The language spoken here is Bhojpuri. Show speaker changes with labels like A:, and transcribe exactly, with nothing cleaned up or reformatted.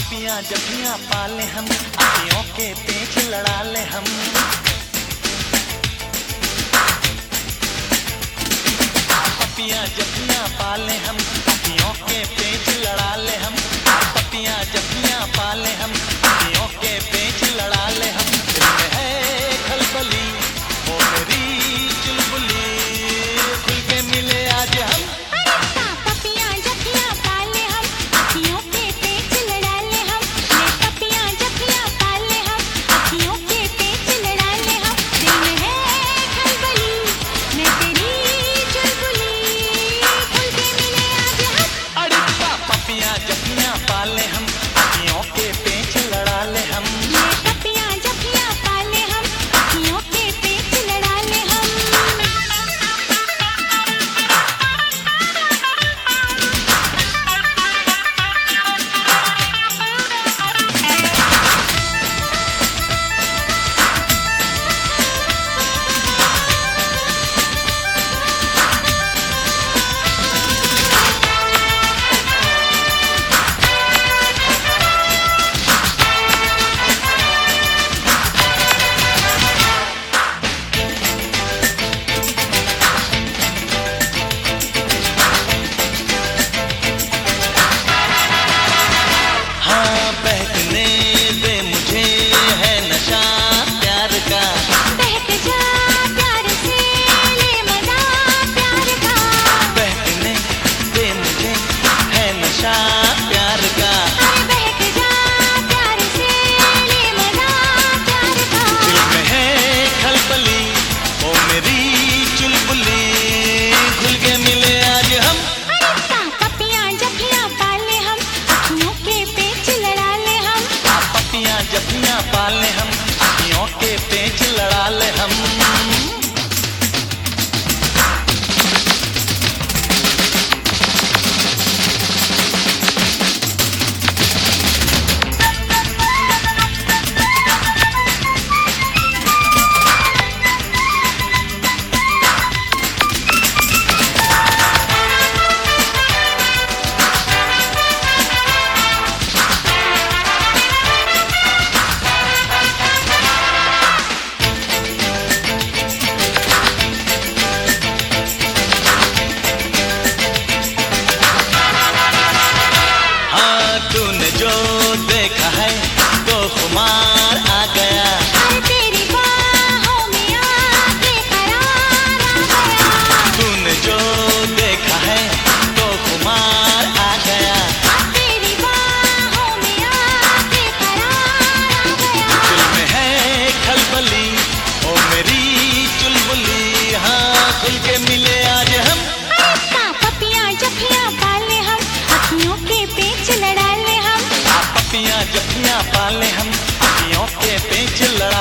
A: पपियां जपियां पाले हम, अखियों के पेच लड़ा ले हम। पपियां जपियां पाले हम, अखियों के पेच लड़ा ले हम। पपियां जपियां पाले हम, अखियों के पेच लड़ा ले हम। दिल में है खलबली वो मेरी चुलबुली, खुल के मिले आज हम।
B: पपियां जपियां पाले हम, अखियों के पेच लड़ा ले हम। पपियां जपियां पाले हम, अखियों के पेच लड़ा ले हम। दिल में है खलबली मैं तेरी चुलबुली, खुल के मिले आज हम।
A: अरे पपियां जपियां पाले हम, अखियों के पेच लड़ा ले हम।
B: पपियां जपियां पाले हम, अखियों के पेच लड़ा ले हम।
A: हाँ बहकने दे मुझे है नशा प्यार का।
B: बहक जा प्यार से ले मजा प्यार का।
A: बहकने दे मुझे है नशा प्यार का।
B: अरे बहक जा प्यार से ले मजा प्यार का।
A: दिल में है खलबली ओ मेरी चुलबुली, खुल के मिले आज हम।
B: पपियां जपियां पाले हम, अखियों के पेच लड़ा ले हम।
A: पपियां जपियां पाले हम, अखियों के पेच लड़ा ले हम। हाँ तूने जो देखा है तो खुमार आ गया।
B: अरे तेरी बाहों में आके करार आ गया।
A: तूने जो देखा है तो खुमार आ गया।
B: तेरी बाहों में आके करार आ गया।
A: दिल में है खलबली ओ मेरी चुलबुली, हाँ खुल के मिले आज हम।
B: पपियां जपियां पाले हम, अखियों के पेच लड़ा ले हम।
A: पपियां जपियां पाले हम, अखियों के पेच लड़ा